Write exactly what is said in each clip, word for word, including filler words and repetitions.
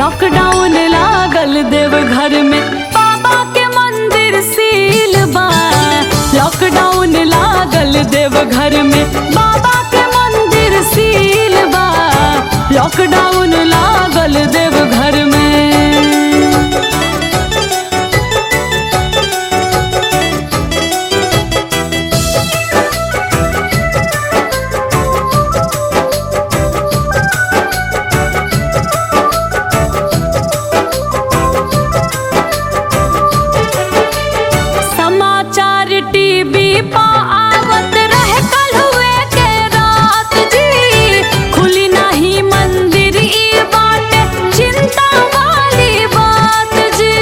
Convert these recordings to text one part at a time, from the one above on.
Lockdown लागल देव घर में बाबा के मंदिर सील बा। लॉकडाउन लागल देव घर में बाबा के मंदिर सील बा। लॉकडाउन लागल देव घर में। समाचार टीवी पा आवत रहे कल हुए के रात जी। खुली नहीं मंदिर ई बात चिंता वाली बात जी।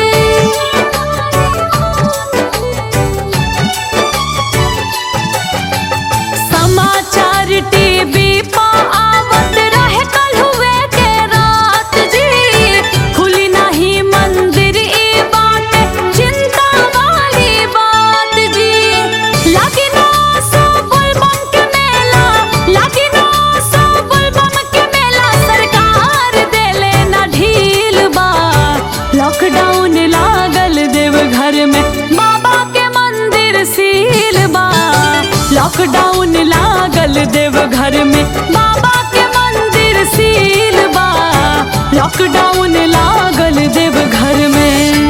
समाचार टीवी पा आवत रहे कल हुए के रात जी। खुली नहीं मंदिर ई बात चिंता वाली बात जी। लागी ना सो बुलबम के मेला, लागी ना सो बुलबम के मेला, सरकार देले ना ढील बा। लॉकडाउन लागल देव घर में बाबा के मंदिर सील बा। लॉकडाउन लागल देव घर में बाबा के मंदिर सील बा। लॉकडाउन लागल देव घर में।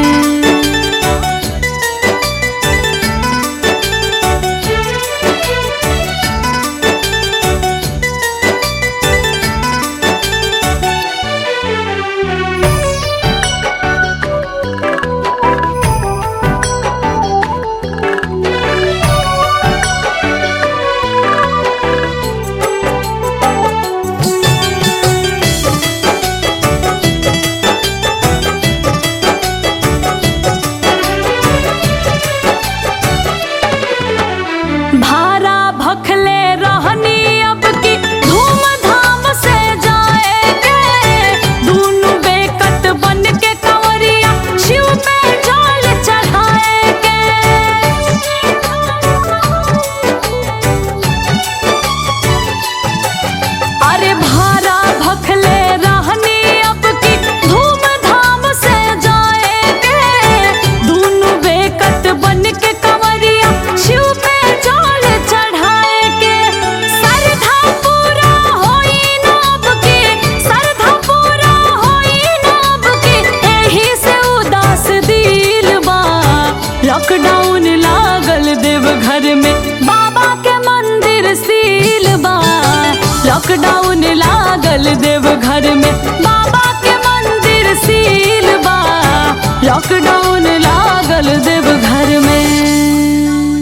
भारा भखले रहनी अब की धूमधाम से जाएंगे। दूनु बेकत बन के कंवरिया शिव पे जल चढ़ाएंगे। अरे भारा भखले रहनी अब की धूमधाम से जाएंगे। दूनु बेकत बन के कंवरिया शिव पे जल चढ़ाएंगे। श्रद्धा पूरा होई ना अब की, श्रद्धा पूरा होई ना अब की, एही से उदास दिल बा। लॉकडाउन लागल देव घर में बाबा के मंदिर सील बा। लॉकडाउन लागल देव घर में बाबा के मंदिर सील बा। लॉकडाउन